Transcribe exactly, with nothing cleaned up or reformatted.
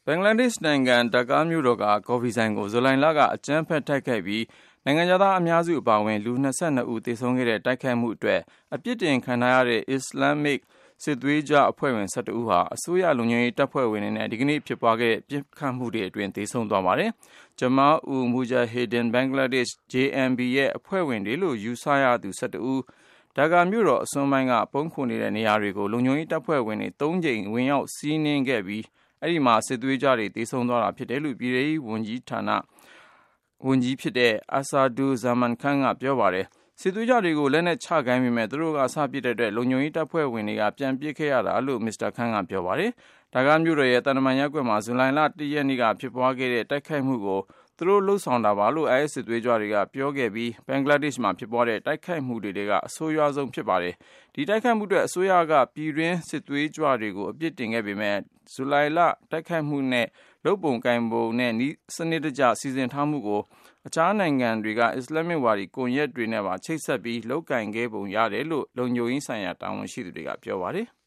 ဘင်္ဂလားဒေ့ရှ်နိုင်ငံဒါကာမြို့တော်ကကော်ဖီဆိုင်ကိုဇူလိုင်လကအကြမ်းဖက်တိုက်ခိုက်ပြီးနိုင်ငံသားအများစုအပါအဝင်လူ၂၂ဦးသေဆုံးခဲ့တဲ့တိုက်ခိုက်မှုအတွက်အပြစ်တင်ခံထားရတဲ့အစ္စလာမစ်စစ်သွေးကြွအဖွဲ့ဝင်၁၁ဦးဟာအစိုးရလုံခြုံရေးတပ်ဖွဲ့ဝင်တွေနဲ့ဒီကနေ့ဖြစ်ပွားခဲ့တဲ့ပစ်ခတ်မှုတွေအတွင်းသေဆုံးသွားပါတယ်။ Jamaat-ul Mujahedin Bangladesh (ဂျေ အမ် ဘီ) ရဲ့အဖွဲ့ဝင်တွေလို့ယူဆရသူ၁၁ဦးဒါကာမြို့တော်အစွန်းပိုင်းကပုန်းခိုနေတဲ့နေရာတွေကိုလုံခြုံရေးတပ်ဖွဲ့ဝင်တွေသုံးကြိမ်ဝင်ရောက်စီးနင်းခဲ့ပြီးအဲဒီမှာစစ်သွေးကြွတွေသေဆုံးသွားတာဖြစ်တယ်လို့ပြည်ထဲရေးဝန်ကြီးဌာနဝန်ကြီးဖြစ်တဲ့ Asadud Zaman Khan ကပြောပါတယ်။စစ်သွေးကြွတွေကိုလက်နက်ချခိုင်းပေမဲ့သူတို့ကစပစ်တဲ့အတွက်လုံခြုံရေးတပ်ဖွဲ့ဝင်တွေကပြန်ပစ်ခဲ့ရတာလို့မစ္စတာ Khan ကပြောပါတယ်။ဒါကာမြို့တော်ရဲ့တန်တမန်ရပ်ကွက်မှာဇူလိုင်လ၁ရက်နေ့ကဖြစ်ပွားခဲ့တဲ့တိုက်ခိုက်မှုကိုသူတို့လှုပ်ဆောင်တာပါလို့ အိုင်အက်စ် စစ်သွေးကြွတွေကပြောခဲ့ပြီးဘင်္ဂလားဒေ့ရှ်မှာဖြစ်ပွားတဲ့တိုက်ခိုက်မှုတွေထဲကအဆိုးရွားဆုံးဖြစ်ပါတယ်။ဒီတိုက်ခိုက်မှုအတွက်အစိုးရကပြည်တွင်းစစ်သွေးကြွတွေကိုအပြစ်တင်ခဲ့ပေမဲ့ဇူလိုင်လတိုက်ခိုက်မှုနဲ့လုပ်ပုံကိုင်ပုံနဲ့စနစ်တကျစီစဉ်ထားမှုကိုအခြားနိုင်ငံတွေကအစ္စလာမစ်ဝါဒီကွန်ရက်တွေနဲ့ပါချိတ်ဆက်ပြီးလုပ်ကိုင်ခဲ့ပုံရတယ်လို့လုံခြုံရေးဆိုင်ရာတာဝန်ရှိသူတွေကပြောပါတယ်။